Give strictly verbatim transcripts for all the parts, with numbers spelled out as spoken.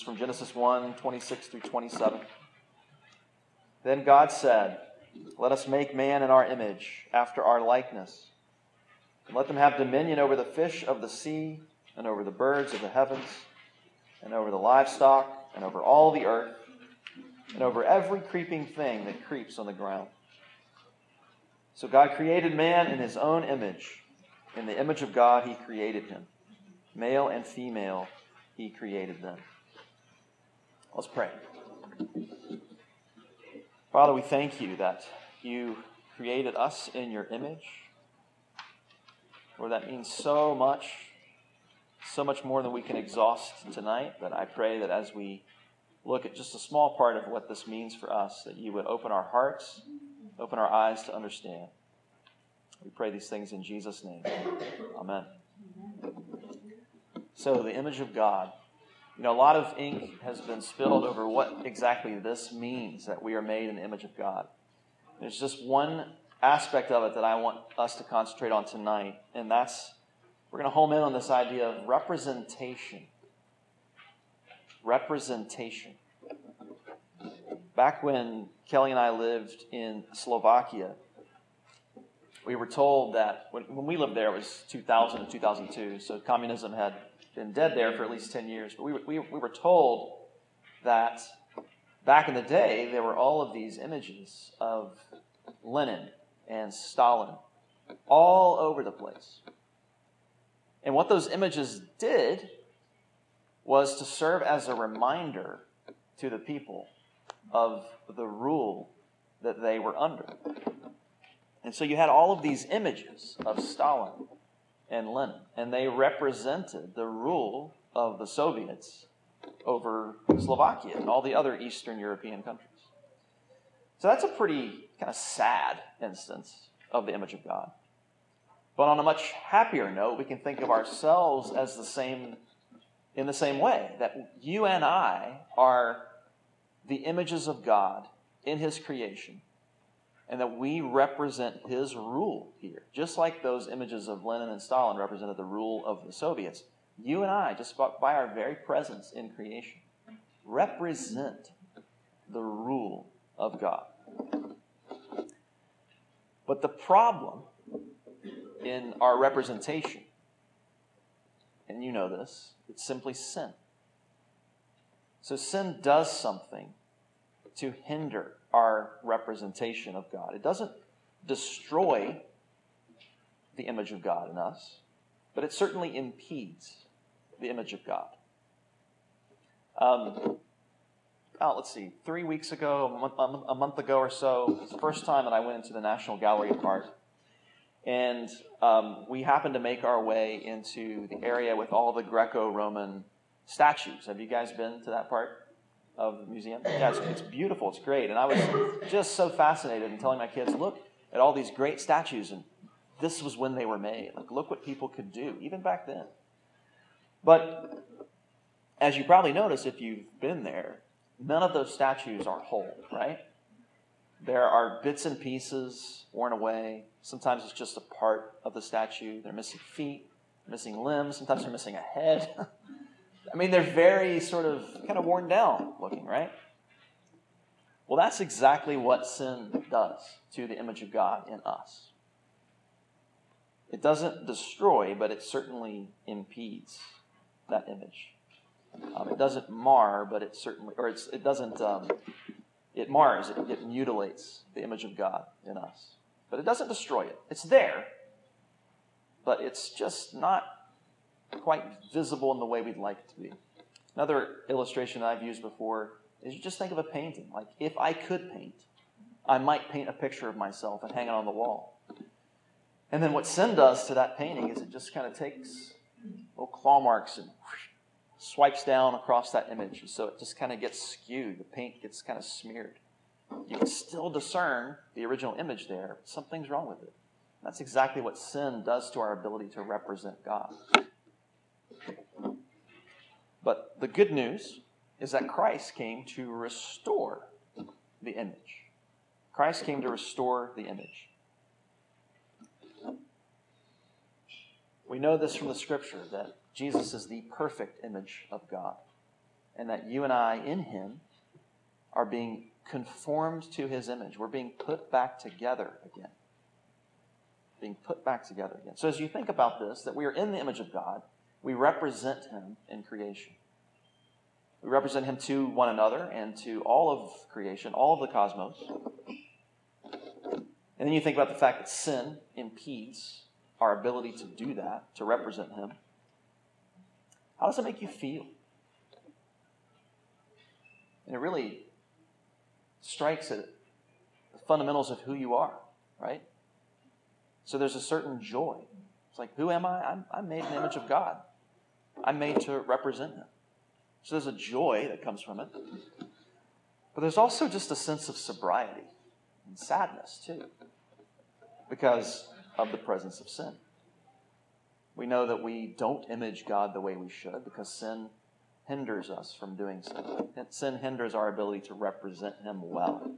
From Genesis one, twenty-six through twenty-seven. Then God said, "Let us make man in our image, after our likeness, and let them have dominion over the fish of the sea, and over the birds of the heavens, and over the livestock, and over all the earth, and over every creeping thing that creeps on the ground." So God created man in his own image. In the image of God he created him. Male and female he created them. Let's pray. Father, we thank you that you created us in your image. Lord, that means so much, so much more than we can exhaust tonight. But I pray that as we look at just a small part of what this means for us, that you would open our hearts, open our eyes to understand. We pray these things in Jesus' name. Amen. So, the image of God. You know, a lot of ink has been spilled over what exactly this means, that we are made in the image of God. There's just one aspect of it that I want us to concentrate on tonight, and that's, we're going to home in on this idea of representation. Representation. Back when Kelly and I lived in Slovakia, we were told that, when, when we lived there, it was two thousand and two thousand two, so communism had been dead there for at least ten years. But we, we, we were told that back in the day, there were all of these images of Lenin and Stalin all over the place. And what those images did was to serve as a reminder to the people of the rule that they were under. And so you had all of these images of Stalin and Lenin, and they represented the rule of the Soviets over Slovakia and all the other Eastern European countries. So that's a pretty kind of sad instance of the image of God. But on a much happier note, we can think of ourselves as the same, in the same way, that you and I are the images of God in His creation, and that we represent His rule here. Just like those images of Lenin and Stalin represented the rule of the Soviets, you and I, just by our very presence in creation, represent the rule of God. But the problem in our representation, and you know this, it's simply sin. So sin does something to hinder our representation of God. It doesn't destroy the image of God in us, but it certainly impedes the image of God. Um, oh, let's see, three weeks ago, a month, a month ago or so, it was the first time that I went into the National Gallery of Art. And um, we happened to make our way into the area with all the Greco-Roman statues. Have you guys been to that part of the museum? Yeah, it's, it's beautiful. It's great. And I was just so fascinated and telling my kids, look at all these great statues, and this was when they were made. Like, look what people could do, even back then. But as you probably noticed if you've been there, none of those statues are whole, right? There are bits and pieces worn away. Sometimes it's just a part of the statue. They're missing feet, missing limbs. Sometimes they're missing a head. I mean, they're very sort of kind of worn down looking, right? Well, that's exactly what sin does to the image of God in us. It doesn't destroy, but it certainly impedes that image. Um, it doesn't mar, but it certainly, or it's, it doesn't, um, it mars, it, it mutilates the image of God in us. But it doesn't destroy it. It's there, but it's just not quite visible in the way we'd like it to be. Another illustration that I've used before is you just think of a painting. Like, if I could paint, I might paint a picture of myself and hang it on the wall. And then what sin does to that painting is it just kind of takes little claw marks and whoosh, swipes down across that image. So it just kind of gets skewed. The paint gets kind of smeared. You can still discern the original image there, but something's wrong with it. That's exactly what sin does to our ability to represent God. But the good news is that Christ came to restore the image. Christ came to restore the image. We know this from the Scripture, that Jesus is the perfect image of God. and that you and I in him are being conformed to his image. We're being put back together again. Being put back together again. So as you think about this, that we are in the image of God, we represent him in creation. We represent him to one another and to all of creation, all of the cosmos. And then you think about the fact that sin impedes our ability to do that, to represent him. How does it make you feel? And it really strikes at the fundamentals of who you are, right? So there's a certain joy. It's like, who am I? I'm, I'm made in the image of God. I'm made to represent him. So there's a joy that comes from it. But there's also just a sense of sobriety and sadness, too, because of the presence of sin. We know that we don't image God the way we should because sin hinders us from doing so. Sin hinders our ability to represent him well.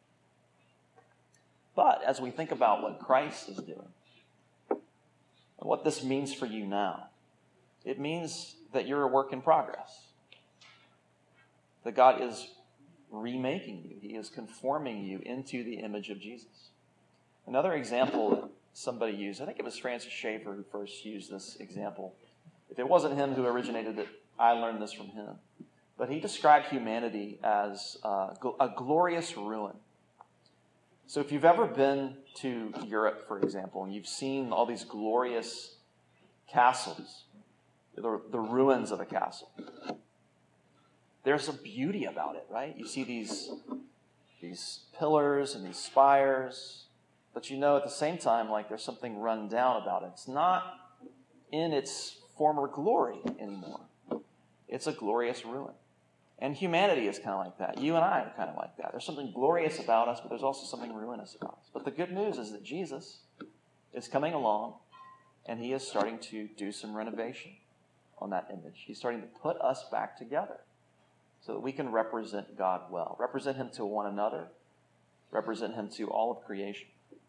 But as we think about what Christ is doing, and what this means for you now, it means that you're a work in progress. That God is remaking you. He is conforming you into the image of Jesus. Another example that somebody used, I think it was Francis Schaeffer who first used this example. If it wasn't him who originated it, I learned this from him. But he described humanity as uh, a glorious ruin. So if you've ever been to Europe, for example, and you've seen all these glorious castles, the, the ruins of a castle, there's a beauty about it, right? You see these, these pillars and these spires, but you know at the same time, like there's something run down about it. It's not in its former glory anymore. It's a glorious ruin. And humanity is kind of like that. You and I are kind of like that. There's something glorious about us, but there's also something ruinous about us. But the good news is that Jesus is coming along, and he is starting to do some renovation on that image. He's starting to put us back together so that we can represent God well. Represent him to one another. Represent him to all of creation.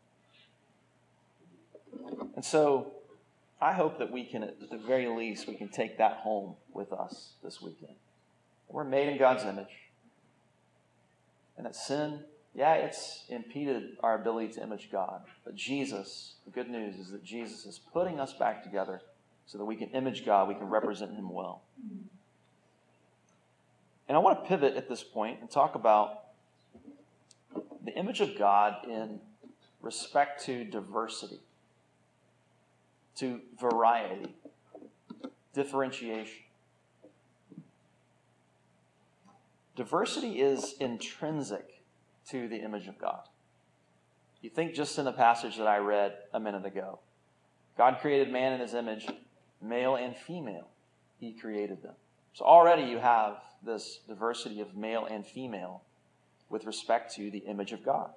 And so I hope that we can, at the very least, we can take that home with us this weekend. We're made in God's image. And that sin, yeah, it's impeded our ability to image God. But Jesus, the good news is that Jesus is putting us back together so that we can image God, we can represent him well. And I want to pivot at this point and talk about the image of God in respect to diversity, to variety, differentiation. Diversity is intrinsic to the image of God. You think just in the passage that I read a minute ago. God created man in his image, male and female. He created them. So already you have this diversity of male and female with respect to the image of God.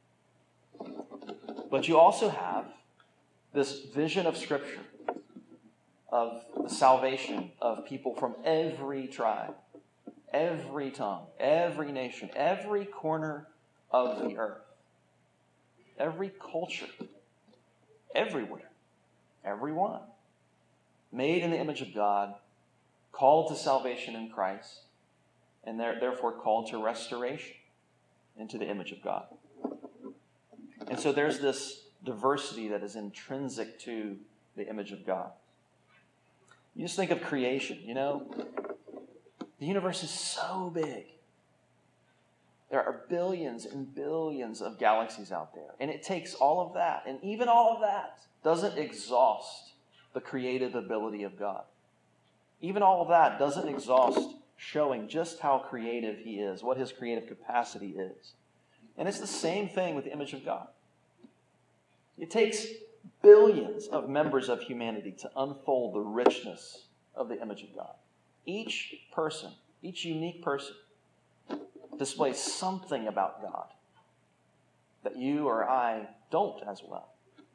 But you also have this vision of Scripture of the salvation of people from every tribe, every tongue, every nation, every corner of the earth, every culture, everywhere, everyone, made in the image of God, called to salvation in Christ, and therefore called to restoration into the image of God. And so there's this diversity that is intrinsic to the image of God. You just think of creation, you know? The universe is so big. There are billions and billions of galaxies out there. And it takes all of that, and even all of that doesn't exhaust the creative ability of God. Even all of that doesn't exhaust showing just how creative he is, what his creative capacity is. And it's the same thing with the image of God. It takes billions of members of humanity to unfold the richness of the image of God. Each person, each unique person, displays something about God that you or I don't as well.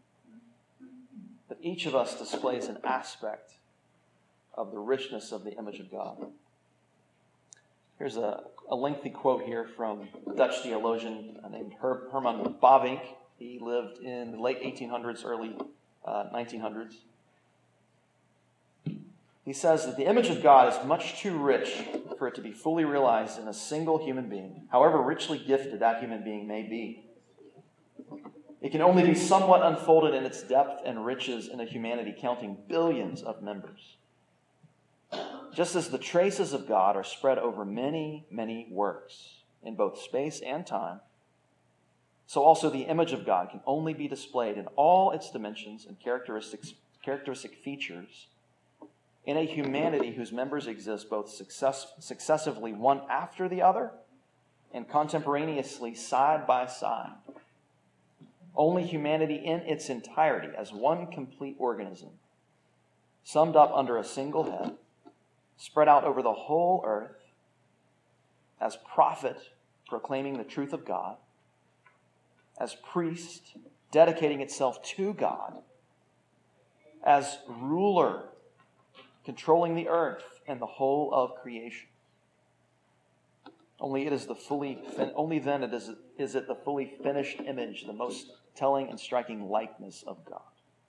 But each of us displays an aspect of the richness of the image of God. Here's a, a lengthy quote here from a Dutch theologian named Her- Herman Bavinck. He lived in the late eighteen hundreds, early uh, nineteen hundreds. he says that the image of God is much too rich for it to be fully realized in a single human being, however richly gifted that human being may be. It can only be somewhat unfolded in its depth and riches in a humanity counting billions of members. Just as the traces of God are spread over many, many works in both space and time, so also the image of God can only be displayed in all its dimensions and characteristics, characteristic features in a humanity whose members exist both success, successively one after the other and contemporaneously side by side. Only humanity in its entirety as one complete organism, summed up under a single head, spread out over the whole earth as prophet proclaiming the truth of God, as priest dedicating itself to God, as ruler controlling the earth and the whole of creation. Only it is the fully only then it is, is it the fully finished image, the most telling and striking likeness of God.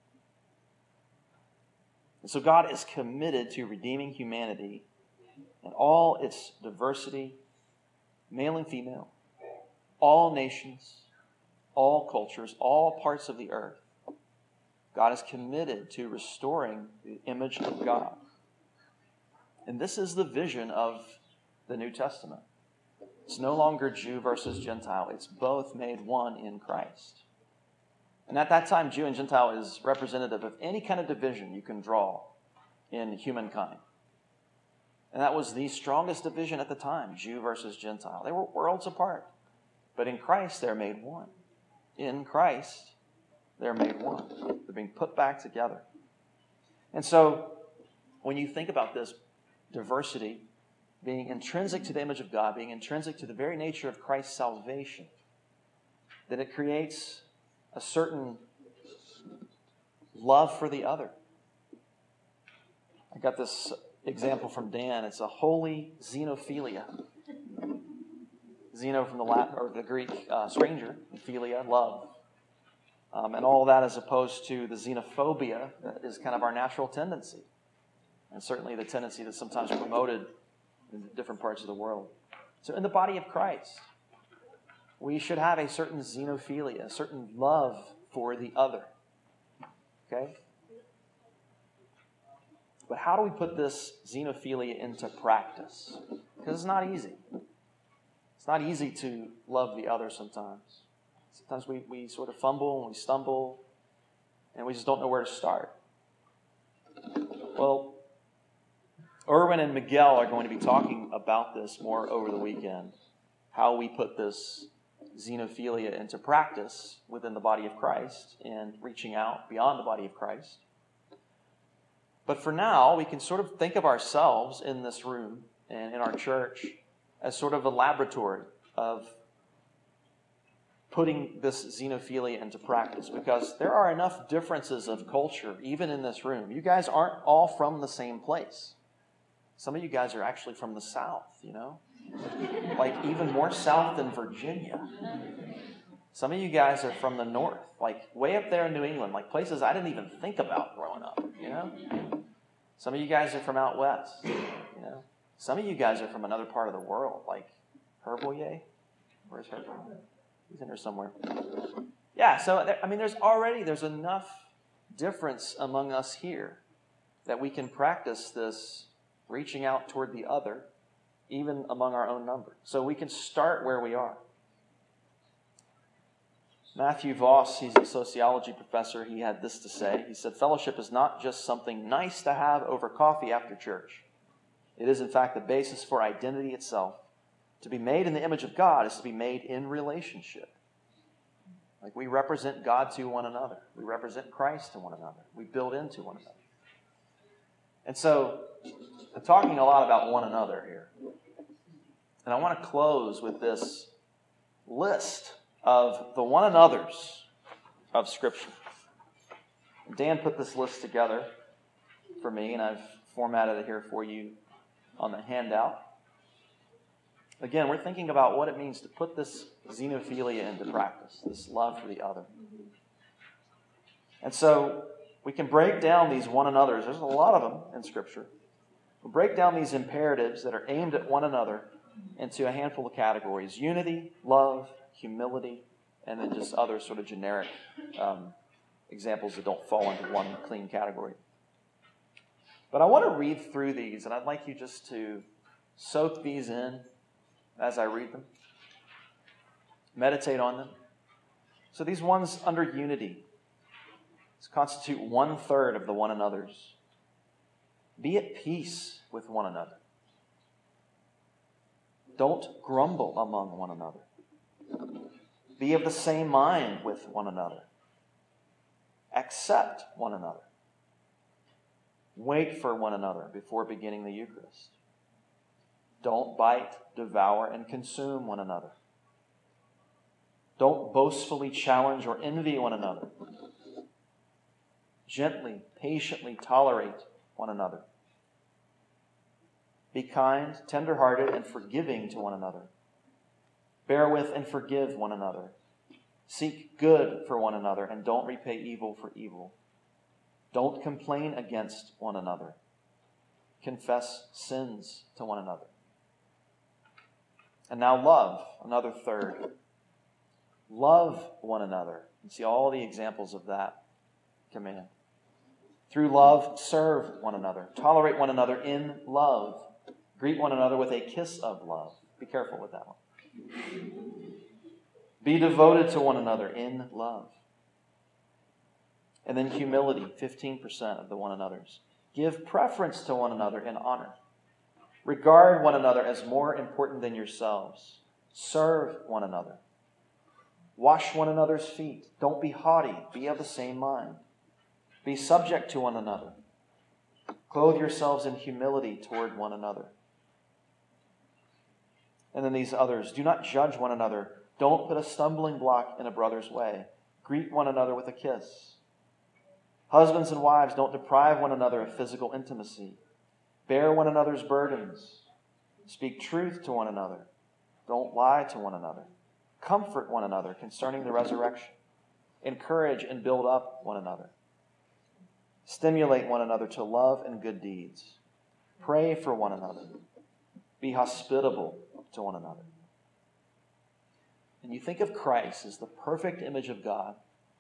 And so God is committed to redeeming humanity in all its diversity, male and female, all nations, all cultures, all parts of the earth. God is committed to restoring the image of God. And this is the vision of the New Testament. It's no longer Jew versus Gentile. It's both made one in Christ. And at that time, Jew and Gentile is representative of any kind of division you can draw in humankind. And that was the strongest division at the time, Jew versus Gentile. They were worlds apart. But in Christ, they're made one. In Christ, they're made one. They're being put back together. And so, when you think about this diversity being intrinsic to the image of God, being intrinsic to the very nature of Christ's salvation, then it creates a certain love for the other. I got this example from Dan. It's a holy xenophilia. Xeno from the Latin or the Greek uh, stranger, philia, love. Um, and all that as opposed to the xenophobia that is kind of our natural tendency. And certainly the tendency that's sometimes promoted in different parts of the world. So in the body of Christ, we should have a certain xenophilia, a certain love for the other. Okay? But how do we put this xenophilia into practice? Because it's not easy. It's not easy to love the other sometimes. Sometimes we, we sort of fumble and we stumble and we just don't know where to start. Well, Erwin and Miguel are going to be talking about this more over the weekend. How we put this xenophilia into practice within the body of Christ and reaching out beyond the body of Christ. But for now, we can sort of think of ourselves in this room and in our church as sort of a laboratory of putting this xenophilia into practice, because there are enough differences of culture even in this room. You guys aren't all from the same place. Some of you guys are actually from the South, you know? Like even more South than Virginia. Some of you guys are from the North, like way up there in New England, like places I didn't even think about growing up, you know? Some of you guys are from out west, you know? Some of you guys are from another part of the world, like Herboye. Where's Herboye? He's in there somewhere. Yeah, so, there, I mean, there's already, there's enough difference among us here that we can practice this reaching out toward the other, even among our own number. So we can start where we are. Matthew Voss, he's a sociology professor, he had this to say. He said, fellowship is not just something nice to have over coffee after church. It is, in fact, the basis for identity itself. To be made in the image of God is to be made in relationship. Like we represent God to one another. We represent Christ to one another. We build into one another. And so, I'm talking a lot about one another here. And I want to close with this list of the one another's of Scripture. Dan put this list together for me, and I've formatted it here for you on the handout. Again, we're thinking about what it means to put this xenophilia into practice, this love for the other. And so we can break down these one another's. There's a lot of them in Scripture. We'll break down these imperatives that are aimed at one another into a handful of categories: unity, love, humility, and then just other sort of generic um, examples that don't fall into one clean category. But I want to read through these, and I'd like you just to soak these in as I read them. Meditate on them. So these ones under unity constitute one-third of the one another's. Be at peace with one another. Don't grumble among one another. Be of the same mind with one another. Accept one another. Wait for one another before beginning the Eucharist. Don't bite, devour, and consume one another. Don't boastfully challenge or envy one another. Gently, patiently tolerate one another. Be kind, tender-hearted, and forgiving to one another. Bear with and forgive one another. Seek good for one another, and don't repay evil for evil. Don't complain against one another. Confess sins to one another. And now love, another third. Love one another. You see all the examples of that command. Through love, serve one another. Tolerate one another in love. Greet one another with a kiss of love. Be careful with that one. Be devoted to one another in love. And then humility, fifteen percent of the one another's. Give preference to one another in honor. Regard one another as more important than yourselves. Serve one another. Wash one another's feet. Don't be haughty. Be of the same mind. Be subject to one another. Clothe yourselves in humility toward one another. And then these others. Do not judge one another. Don't put a stumbling block in a brother's way. Greet one another with a kiss. Husbands and wives, don't deprive one another of physical intimacy. Bear one another's burdens. Speak truth to one another. Don't lie to one another. Comfort one another concerning the resurrection. Encourage and build up one another. Stimulate one another to love and good deeds. Pray for one another. Be hospitable to one another. And you think of Christ as the perfect image of God.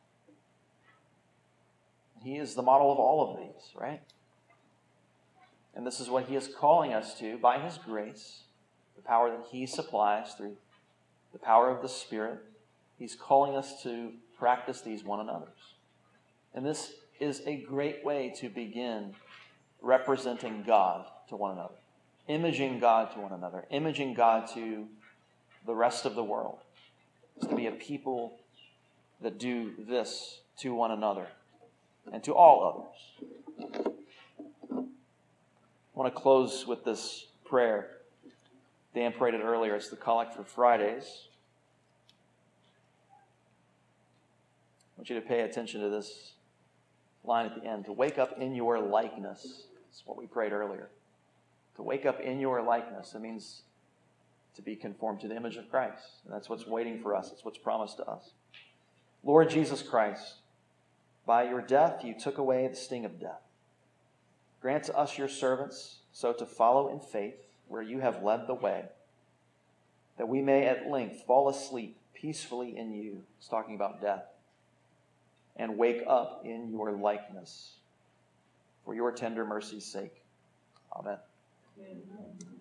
He is the model of all of these, right? And this is what he is calling us to by his grace, the power that he supplies through the power of the Spirit. He's calling us to practice these one another's. And this is a great way to begin representing God to one another, imaging God to one another, imaging God to the rest of the world. It's to be a people that do this to one another and to all others. I want to close with this prayer. Dan prayed it earlier. It's the Collect for Fridays. I want you to pay attention to this line at the end. To wake up in your likeness. That's what we prayed earlier. To wake up in your likeness. It means to be conformed to the image of Christ. And that's what's waiting for us. It's what's promised to us. Lord Jesus Christ, by your death you took away the sting of death. Grant to us, your servants, so to follow in faith where you have led the way, that we may at length fall asleep peacefully in you. It's talking about death. And wake up in your likeness for your tender mercy's sake. Amen. Amen.